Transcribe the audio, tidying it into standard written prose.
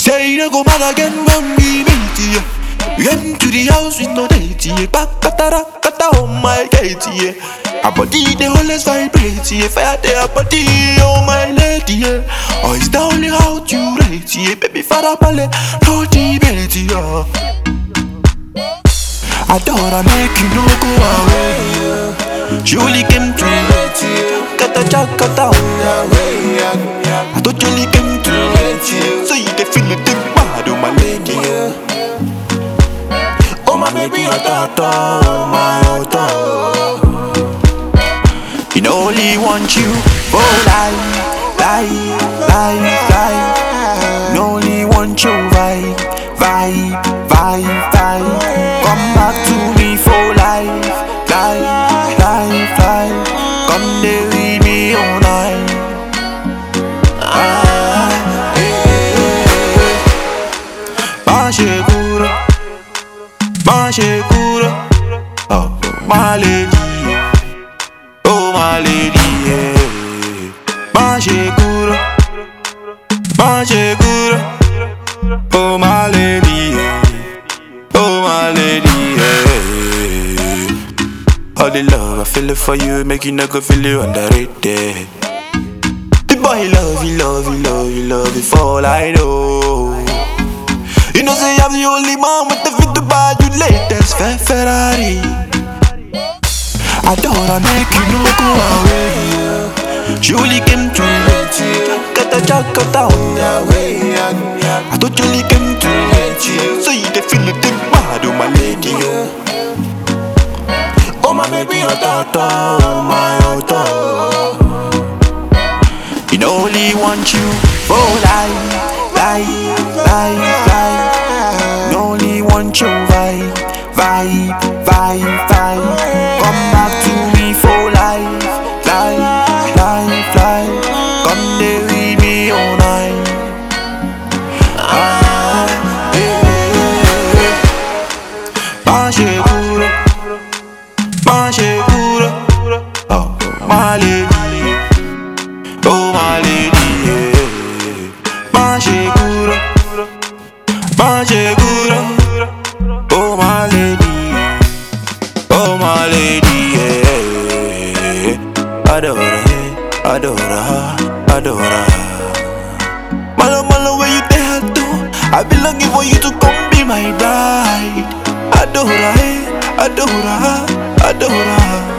say you no go mad again when we meet ya. We came to the house with no date ya. Back kata on my gate ya. Our body the always vibrate ya. Fire their body oh my lady ya. Oh it's the only how you rate ya. Baby father pale no debate ya. I thought I make you no go away ya. She only came to rate ya. Kata on your way ya. I thought you only came to rate ya. So you dey feel it bad oh my lady ya. Oh my baby oh my auto. You know only want you for life. No only want you vibe. Come back to me for life. Come there with me all night. Mashekura, oh my lady. Oh my lady, yeah. Mashekura, oh my lady, yeah. Oh my lady, yeah. All the love I feel it for you, make you not go feel you underrated. The boy love you for all I know. You know say I'm the only man with the fit to buy you latest Ferrari. I thought I make you no go away yeah. She only came to rate you. Kata on your way yeah. I thought you only came to rate you. So you dey feel it bad oh my lady yeah. Oh my baby oh my auto. You know only want you for life. No only want you vibe. Come back to me for life. Come there with me all night. Mashekura, oh my lady, oh my lady, yeah. Mashekura, oh my lady, oh my lady, yeah. Adora her. Malo, where you there to? I be longing for you to come be my bride. Adora her.